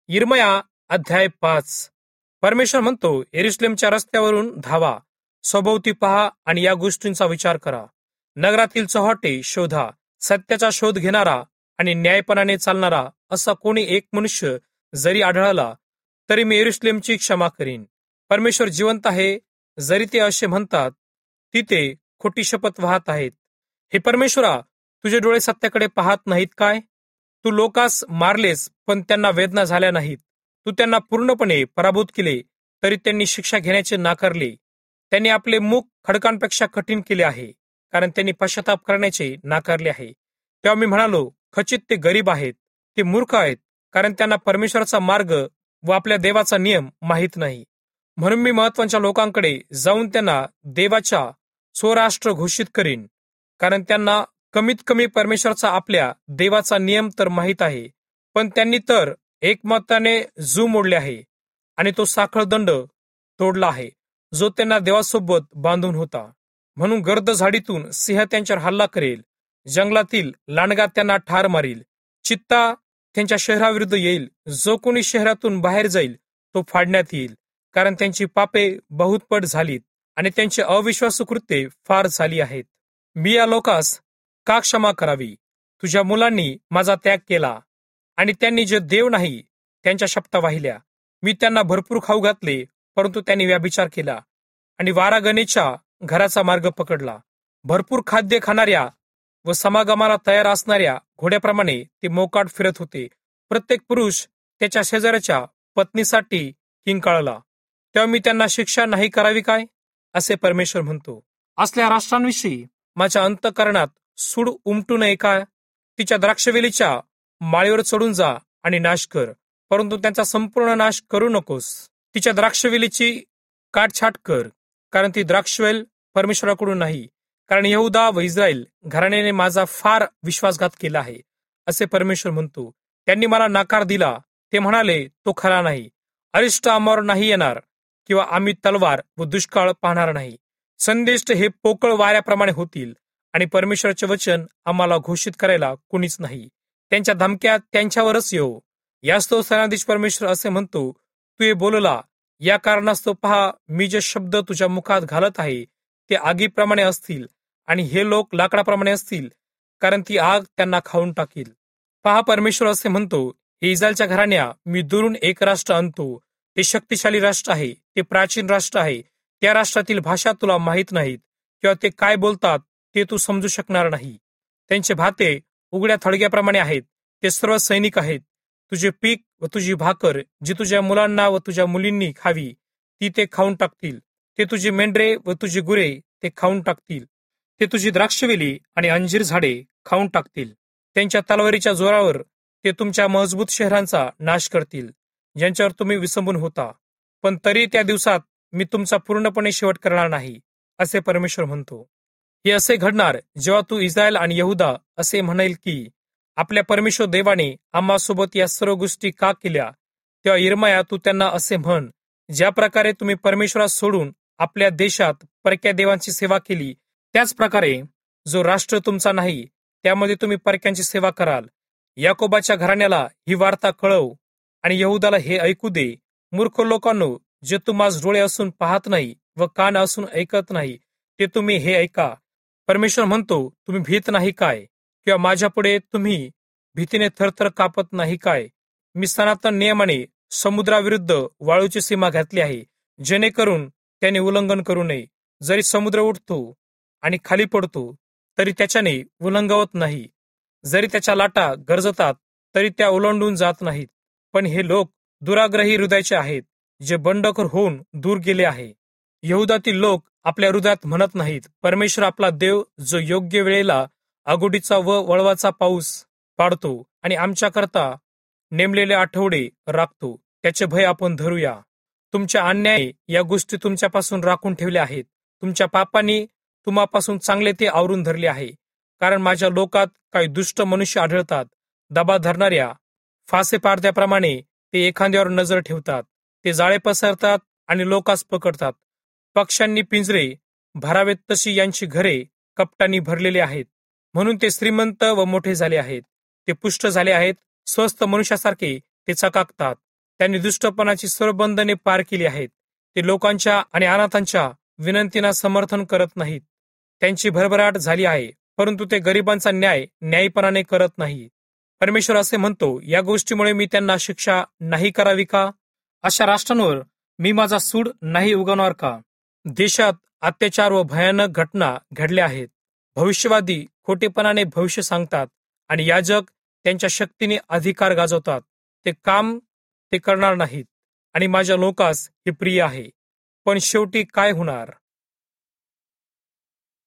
यिर्मया अध्याय 5. परमेश्वर म्हणतो, यरुशलेमच्या रस्त्यावरून धावा, सभोवती पहा आणि या गोष्टींचा विचार करा. नगरातील चव्हाटे शोधा. सत्याचा शोध घेणारा आणि न्यायपणाने चालणारा असा कोणी एक मनुष्य जरी आढळला तरी मी यरुशलेमची क्षमा करीन. परमेश्वर जिवंत आहे. जरी ते असे म्हणतात, तिथे खोटी शपथ वाहत आहेत. हे परमेश्वरा, तुझे डोळे सत्याकडे पाहत नाहीत काय? तू लोकास मारलेस, पण त्यांना वेदना झाल्या नाहीत. तू त्यांना पूर्णपणे पराभूत केले, तरी त्यांनी शिक्षा घेण्याचे नाकारले. त्यांनी आपले मुख खडकांपेक्षा कठीण केले आहे, कारण त्यांनी पश्चाताप करण्याचे नाकारले आहे. तेव्हा मी म्हणालो, खचित ते गरीब आहेत, ते मूर्ख आहेत, कारण त्यांना परमेश्वराचा मार्ग व आपल्या देवाचा नियम माहीत नाही. म्हणून मी महत्वाच्या लोकांकडे जाऊन त्यांना देवाच्या स्वराष्ट्र घोषित करीन, कारण त्यांना कमीत कमी परमेश्वराचा आपल्या देवाचा नियम तर माहीत आहे, पण त्यांनी तर एकमताने जू मोडले आहे आणि तो साखळदंड तोडला आहे, जो त्यांना देवासोबत बांधून होता. म्हणून गर्द झाडीतून सिंह त्यांच्यावर हल्ला करेल, जंगलातील लांडगा त्यांना ठार मारील. चित्ता त्यांच्या शहराविरुद्ध येईल. जो कोणी शहरातून बाहेर जाईल तो फाडण्यात येईल, कारण त्यांची पापे बहुतपट झालीत आणि त्यांची अविश्वासू कृत्ये फार झाली आहेत. मी या लोकास का क्षमा करावी? तुझ्या मुलांनी माझा त्याग केला आणि त्यांनी जे देव नाही त्यांच्या शपथा वाहिल्या. मी त्यांना भरपूर खाऊ घातले, परंतु त्यांनी व्यभिचार केला आणि वारागणेच्या घराचा मार्ग पकडला. भरपूर खाद्य खाणाऱ्या व समागमाला तयार असणाऱ्या घोड्याप्रमाणे ते मोकाट फिरत होते. प्रत्येक पुरुष त्याच्या शेजाऱ्याच्या पत्नीसाठी किंकाळला. तेव्हा मी त्यांना शिक्षा नाही करावी काय, असे परमेश्वर म्हणतो. असल्या राष्ट्रांविषयी माझ्या अंतःकरणात सूड उमटू नये का? तिच्या द्राक्षवेलीच्या माळीवर चढून जा आणि नाश कर, परंतु त्यांचा संपूर्ण नाश करू नकोस. तिच्या द्राक्षवेलीची काटछाट कर, कारण ती द्राक्षवेल परमेश्वराकडून नाही. कारण यहुदा व इस्रायल घराण्याने माझा फार विश्वासघात केला आहे, असे परमेश्वर म्हणतो. त्यांनी मला नकार दिला. ते म्हणाले, तो खरा नाही. अरिष्ट आम्हावर नाही येणार, किंवा आम्ही तलवार व दुष्काळ पाहणार नाही. संदेश हे पोकळ वाऱ्याप्रमाणे होतील आणि परमेश्वराचे वचन आम्हाला घोषित करायला कुणीच नाही. त्यांच्या धमक्या त्यांच्यावरच येऊ. यास्तव सेनाधीश परमेश्वर असे म्हणतो, तू हे बोलला, या कारणास्तव पहा, मी जे शब्द तुझ्या मुखात घालत आहे ते आगीप्रमाणे असतील आणि हे लोक लाकडाप्रमाणे असतील, कारण ती आग त्यांना खाऊन टाकील. पहा, परमेश्वर असे म्हणतो, हे इस्रायलच्या घराण्या, मी दुरून एक राष्ट्र आणतो. ते शक्तिशाली राष्ट्र आहे, ते प्राचीन राष्ट्र आहे. त्या राष्ट्रातील भाषा तुला माहीत नाहीत, किंवा ते काय बोलतात ते तू समजू शकणार नाही. त्यांचे भाते उघड्या थडग्याप्रमाणे आहेत. ते सर्व सैनिक आहेत. तुझे पीक व तुझी भाकर जी तुझ्या मुलांना व तुझ्या मुलींनी खावी, ती ते खाऊन टाकतील. ते तुझी मेंढरे व तुझी गुरे ते खाऊन टाकतील. ते तुझी द्राक्षवेली आणि अंजीर झाडे खाऊन टाकतील. त्यांच्या तलवारीच्या जोरावर ते तुमच्या मजबूत शहरांचा नाश करतील, ज्यांच्यावर तुम्ही विसंबून होता. पण तरी त्या दिवसात मी तुमचा पूर्णपणे शेवट करणार नाही, असे परमेश्वर म्हणतो. हे असे घडणार जेव्हा तू इस्रायल आणि यहुदा असे म्हणेल की, आपल्या परमेश्वर देवाने आम्हासोबत या सर्व गोष्टी का केल्या. तेव्हा यिर्मया, तू त्यांना असे म्हण, ज्या प्रकारे तुम्ही परमेश्वरास सोडून आपल्या देशात परक्या देवांची सेवा केली, त्याच प्रकारे जो राष्ट्र तुमचा नाही त्यामध्ये तुम्ही परक्यांची सेवा कराल. याकोबाच्या घराण्याला ही वार्ता कळव आणि यहुदाला हे ऐकू दे. मूर्ख लोकांनो, जे तुम्हास डोळे असून पाहत नाही व कान असून ऐकत नाही, ते तुम्ही हे ऐका. परमेश्वर म्हणतो, तुम्ही भीत नाही काय, किंवा माझ्यापुढे तुम्ही भीतीने थरथर कापत नाही काय? मी सनातन नियमाने समुद्राविरुद्ध वाळूची सीमा घातली आहे, जेणेकरून त्याने उल्लंघन करू नये. जरी समुद्र उठतो आणि खाली पडतो तरी त्याच्याने उल्लंघवत नाही. जरी त्याच्या लाटा गरजतात तरी त्या ओलांडून जात नाहीत. पण हे लोक दुराग्रही हृदयाचे आहेत, जे बंडखोर होऊन दूर गेले आहे. यहुदातील लोक आपल्या हृदयात म्हणत नाहीत, परमेश्वर आपला देव, जो योग्य वेळेला आगोडीचा व वळवाचा पाऊस पाडतो आणि आमच्याकरता नेमलेले आठवडे राखतो, त्याचे भय आपण धरूया. तुमच्या अन्याय या गोष्टी तुमच्यापासून राखून ठेवल्या आहेत. तुमच्या पापांनी तुम्हापासून चांगले ते आवरून धरले आहे. कारण माझ्या लोकात काही दुष्ट मनुष्य आढळतात. दबा धरणाऱ्या फासे पाडत्याप्रमाणे ते एखाद्यावर नजर ठेवतात. ते जाळे पसरतात आणि लोकास पकडतात. पक्ष्यांनी पिंजरे भरावेत तशी यांची घरे कपटांनी भरलेली आहेत. म्हणून ते श्रीमंत व मोठे झाले आहेत. ते पुष्ट झाले आहेत. स्वस्थ मनुष्यासारखे ते चकाकतात. त्यांनी दुष्टपणाची सर्व बंधने पार केली आहेत. ते लोकांच्या आणि अनाथांच्या विनंतींना समर्थन करत नाहीत. त्यांची भरभराट झाली आहे, परंतु ते गरिबांचा न्याय न्यायीपणाने करत नाही. परमेश्वर असे म्हणतो, या गोष्टीमुळे मी त्यांना शिक्षा नाही करावी का? अशा राष्ट्रांवर मी माझा सूड नाही उगवणार का? देशात अत्याचार व भयानक घटना घडल्या आहेत. भविष्यवादी खोटेपणाने भविष्य सांगतात आणि याजक त्यांच्या शक्तीने अधिकार गाजवतात. ते काम ते करणार नाहीत आणि माझ्या लोकास हे प्रिय आहे. पण शेवटी काय होणार?